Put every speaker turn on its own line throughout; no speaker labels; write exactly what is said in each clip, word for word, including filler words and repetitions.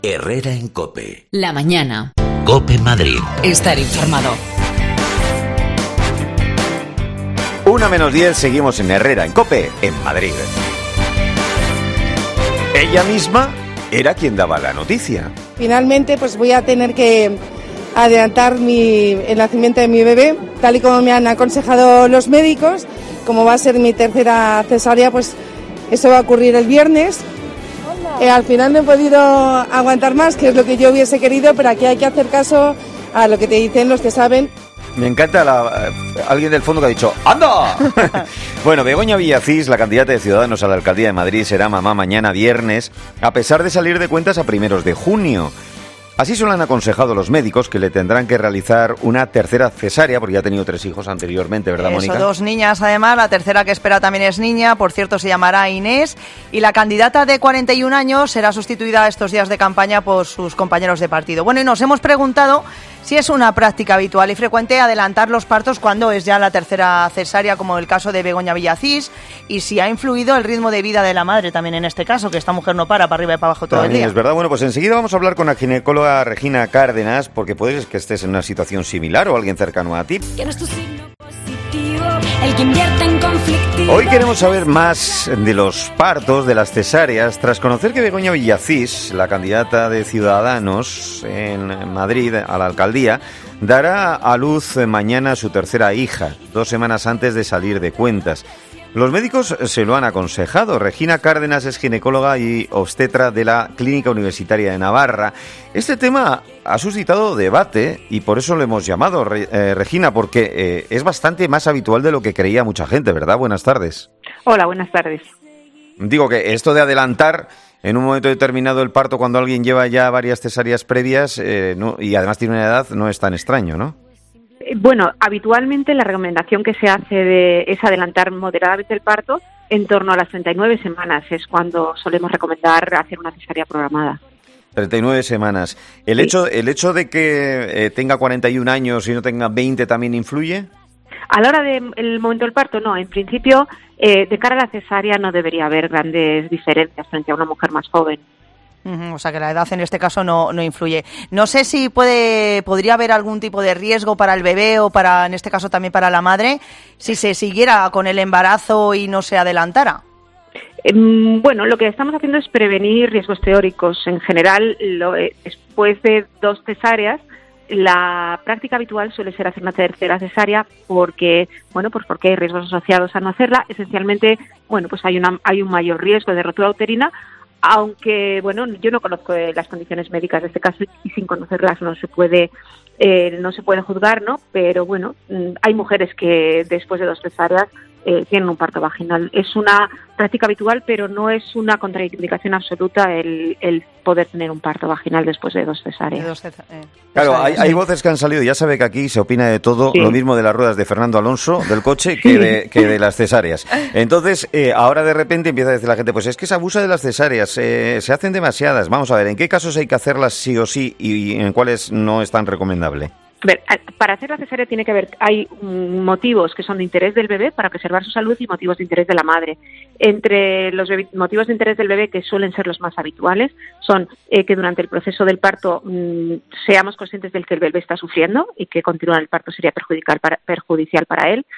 Herrera en COPE.
La mañana.
COPE Madrid.
Estar informado.
Una menos diez, seguimos en Herrera en COPE, en Madrid. Ella misma era quien daba la noticia.
Finalmente, pues voy a tener que adelantar mi, el nacimiento de mi bebé, tal y como me han aconsejado los médicos. Como va a ser mi tercera cesárea, pues eso va a ocurrir el viernes. Eh, al final no he podido aguantar más, que es lo que yo hubiese querido, pero aquí hay que hacer caso a lo que te dicen los que saben.
Me encanta la, eh, alguien del fondo que ha dicho ¡anda! Bueno, Begoña Villacís, la candidata de Ciudadanos a la Alcaldía de Madrid, será mamá mañana viernes, a pesar de salir de cuentas a primeros de junio. Así se lo han aconsejado los médicos, que le tendrán que realizar una tercera cesárea, porque ya ha tenido tres hijos anteriormente, ¿verdad,
Eso,
Mónica?
Dos niñas, además. La tercera que espera también es niña, por cierto, se llamará Inés. Y la candidata de cuarenta y un años será sustituida estos días de campaña por sus compañeros de partido. Bueno, y nos hemos preguntado si es una práctica habitual y frecuente adelantar los partos cuando es ya la tercera cesárea, como el caso de Begoña Villacís, y si ha influido el ritmo de vida de la madre también en este caso, que esta mujer no para, para arriba y para abajo todo
También
el día.
es verdad. Bueno, pues enseguida vamos a hablar con la ginecóloga Regina Cárdenas, porque puedes que estés en una situación similar o alguien cercano a ti.
El que invierte en conflictivo.
Hoy queremos saber más de los partos, de las cesáreas, tras conocer que Begoña Villacís, la candidata de Ciudadanos en Madrid a la alcaldía, dará a luz mañana su tercera hija, dos semanas antes de salir de cuentas. Los médicos se lo han aconsejado. Regina Cárdenas es ginecóloga y obstetra de la Clínica Universitaria de Navarra. Este tema ha suscitado debate y por eso lo hemos llamado, eh, Regina, porque eh, es bastante más habitual de lo que creía mucha gente, ¿verdad? Buenas tardes.
Hola, buenas tardes.
Digo que esto de adelantar en un momento determinado el parto cuando alguien lleva ya varias cesáreas previas eh, no, y además tiene una edad, no es tan extraño, ¿no?
Bueno, habitualmente la recomendación que se hace de, es adelantar moderadamente el parto en torno a las treinta y nueve semanas, es cuando solemos recomendar hacer una cesárea programada.
treinta y nueve semanas. ¿El,
sí.
hecho, el hecho de que eh, tenga cuarenta y un años y no tenga veinte también influye?
A la hora del momento del parto, no. En principio, eh, de cara a la cesárea no debería haber grandes diferencias frente a una mujer más joven.
Uh-huh, o sea que la edad en este caso no, no influye. No sé si puede podría haber algún tipo de riesgo para el bebé o para, en este caso también para la madre, si se siguiera con el embarazo y no se adelantara.
Eh, bueno, lo que estamos haciendo es prevenir riesgos teóricos. En general, lo, eh, después de dos cesáreas, la práctica habitual suele ser hacer una tercera cesárea porque, bueno, pues porque hay riesgos asociados a no hacerla. Esencialmente, bueno, pues hay una hay un mayor riesgo de rotura uterina. Aunque, bueno, yo no conozco las condiciones médicas de este caso y sin conocerlas no se puede eh, no se puede juzgar, ¿no? Pero, bueno, hay mujeres que después de dos cesáreas eh, tienen un parto vaginal. Es una práctica habitual, pero no es una contraindicación absoluta el, el poder tener un parto vaginal después de dos cesáreas.
De dos cesa- eh,
Claro,
cesáreas,
hay, hay
sí.
voces que han salido, ya sabe que aquí se opina de todo,
Sí.
lo mismo de las ruedas de Fernando Alonso, del coche, que de, que de las cesáreas. Entonces, eh, ahora de repente empieza a decir la gente, pues es que se abusa de las cesáreas, eh, se hacen demasiadas. Vamos a ver, ¿en qué casos hay que hacerlas sí o sí y en cuáles no es tan recomendable?
A ver, para hacer la cesárea tiene que haber, hay motivos que son de interés del bebé para preservar su salud y motivos de interés de la madre. Entre los bebé, motivos de interés del bebé, que suelen ser los más habituales, son eh, que durante el proceso del parto mmm, seamos conscientes del que el bebé está sufriendo y que continuar el parto sería perjudicial para, perjudicial para él,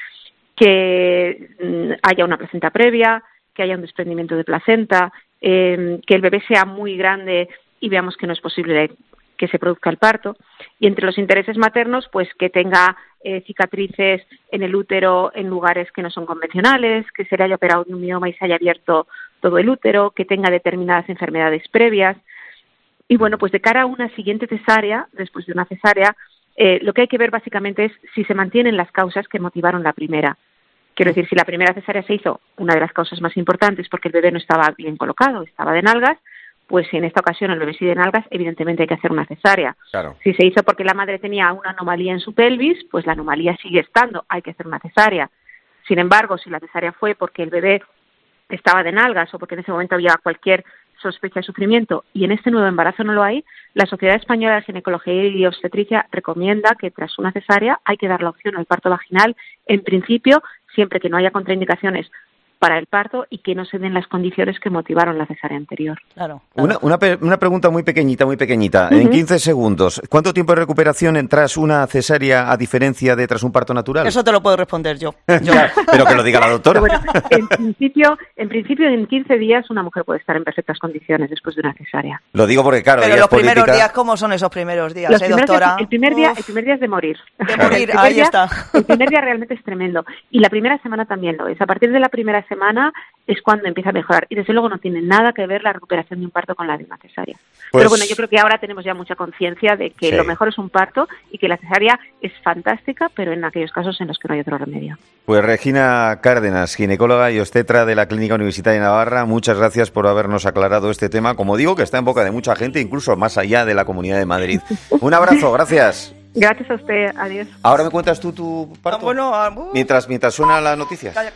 que mmm, haya una placenta previa, que haya un desprendimiento de placenta, eh, que el bebé sea muy grande y veamos que no es posible que se produzca el parto, y entre los intereses maternos, pues que tenga eh, cicatrices en el útero en lugares que no son convencionales, que se le haya operado un mioma y se haya abierto todo el útero, que tenga determinadas enfermedades previas. Y bueno, pues de cara a una siguiente cesárea, después de una cesárea, eh, lo que hay que ver básicamente es si se mantienen las causas que motivaron la primera. Quiero decir, si la primera cesárea se hizo, una de las causas más importantes porque el bebé no estaba bien colocado, estaba de nalgas, pues si en esta ocasión el bebé sigue de nalgas, evidentemente hay que hacer una cesárea.
Claro.
Si se hizo porque la madre tenía una anomalía en su pelvis, pues la anomalía sigue estando, hay que hacer una cesárea. Sin embargo, si la cesárea fue porque el bebé estaba de nalgas o porque en ese momento había cualquier sospecha de sufrimiento y en este nuevo embarazo no lo hay, la Sociedad Española de Ginecología y Obstetricia recomienda que tras una cesárea hay que dar la opción al parto vaginal, en principio, siempre que no haya contraindicaciones para el parto y que no se den las condiciones que motivaron la cesárea anterior.
Claro.
Una, una, una pregunta muy pequeñita, muy pequeñita. Uh-huh. En quince segundos, ¿cuánto tiempo de recuperación tras una cesárea a diferencia de tras un parto natural?
Eso te lo puedo responder yo. yo.
Pero que lo diga la doctora.
Pero bueno, en principio, en principio, en quince días una mujer puede estar en perfectas condiciones después de una cesárea.
Lo digo porque, claro,
pero
ella
los
es política...
primeros días, ¿cómo son esos primeros días,
Los
eh,
primeros
doctora?
días, el, primer día, el primer día es de morir.
De morir,
el
ahí
día,
está.
El primer día realmente es tremendo. Y la primera semana también lo es. A partir de la primera semana es cuando empieza a mejorar. Y desde luego no tiene nada que ver la recuperación de un parto con la de una cesárea. Pues... Pero bueno, yo creo que ahora tenemos ya mucha conciencia de que sí. Lo mejor es un parto y que la cesárea es fantástica, pero en aquellos casos en los que no hay otro remedio.
Pues Regina Cárdenas, ginecóloga y obstetra de la Clínica Universitaria de Navarra, muchas gracias por habernos aclarado este tema, como digo, que está en boca de mucha gente, incluso más allá de la Comunidad de Madrid. Un abrazo, gracias.
Gracias a usted, adiós.
Ahora me cuentas tú tu parto.
Ah, bueno, uh,
mientras, mientras suena la noticia.